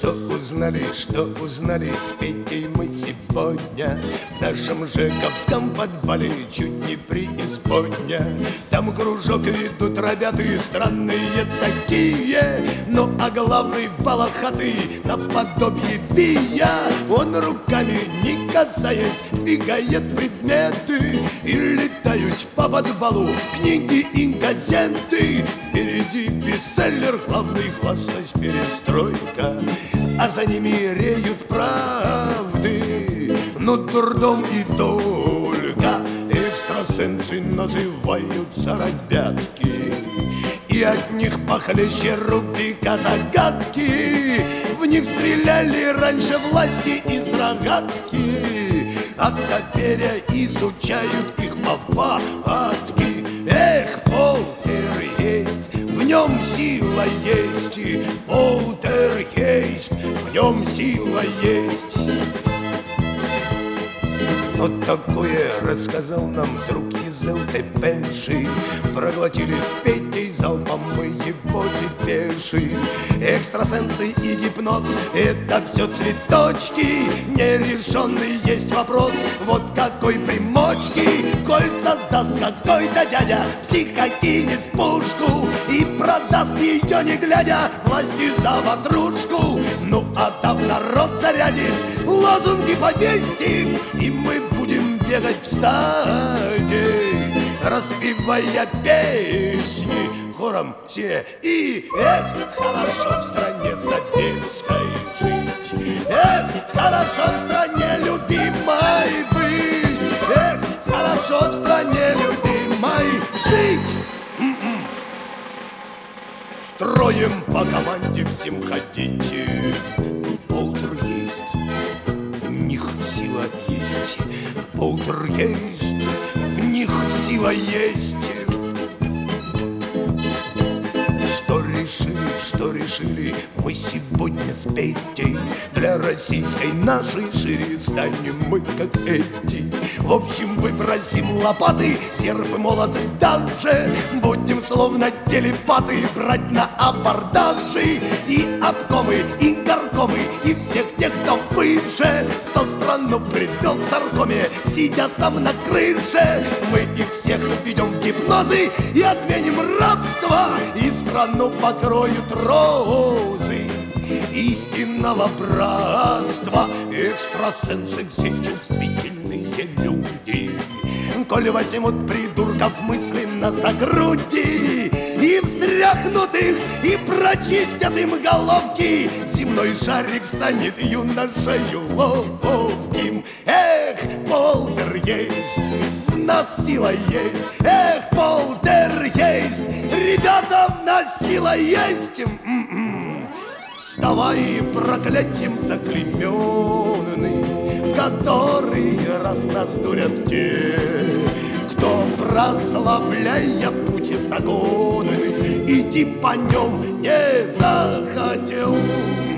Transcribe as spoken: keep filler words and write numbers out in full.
Что узнали, что узнали с Петей мы сегодня в нашем жековском подвале чуть не преисподня. Там кружок ведут ребята странные такие, но а главный волохатый наподобие Вия. Он руками не касаясь двигает предметы, и летают по подвалу книги и газеты. Впереди бестселлер, главный гласность перестройка, а за ними реют правды, но трудом и только. Экстрасенсы называются ребятки, и от них похлеще рубрика загадки. В них стреляли раньше власти из рогатки, а теперь изучают их повадки. Эх, полтергейст, в нем сила есть, полтергейст, в нем сила есть. Вот такое рассказал нам друг из ЛТПши. Проглотили с Петей залпом мы его депеши. Экстрасенсы и гипноз — это все цветочки. Нерешенный есть вопрос, вот какой примочки. Коль создаст какой-то дядя психокинез пушку и продаст ее не глядя власти за ватрушку, ну а там народ зарядит, лозунги повесим, и мы будем бегать в стаде, распевая песни хором все. И эх, хорошо в стране советской жить, эх, хорошо в стране любимой быть, эх, хорошо в стране любимой жить. Строим по команде всем ходите. Полтергейст, в них сила есть. Полтергейст, в них сила есть. Что решили, что решили мы сегодня с Петей? Для российской нашей шире станем мы как эти. В общем, выбросим лопаты, серп и молот даже. Будем словно телепаты брать на абордажи. И обкомы, и горкомы, и всех тех, кто выше, кто страну привел к саркоме, сидя сам на крыше. Мы их всех введем в гипнозы и отменим рабство, и страну покроют розы истинного братства. Экстрасенсы все чувствительные люди, коль возьмут придурков мысленно за груди и встряхнут их, и прочистят им головки, земной шарик станет юношею ловким. Эх, полтергейст, в нас сила есть. Эх, полтергейст, ребята, в нас сила есть. М-м-м. Вставай, проклятием заклейменный, в который раз нас дурят те, кто, прославляя пути загонный, идти по нем не захотел.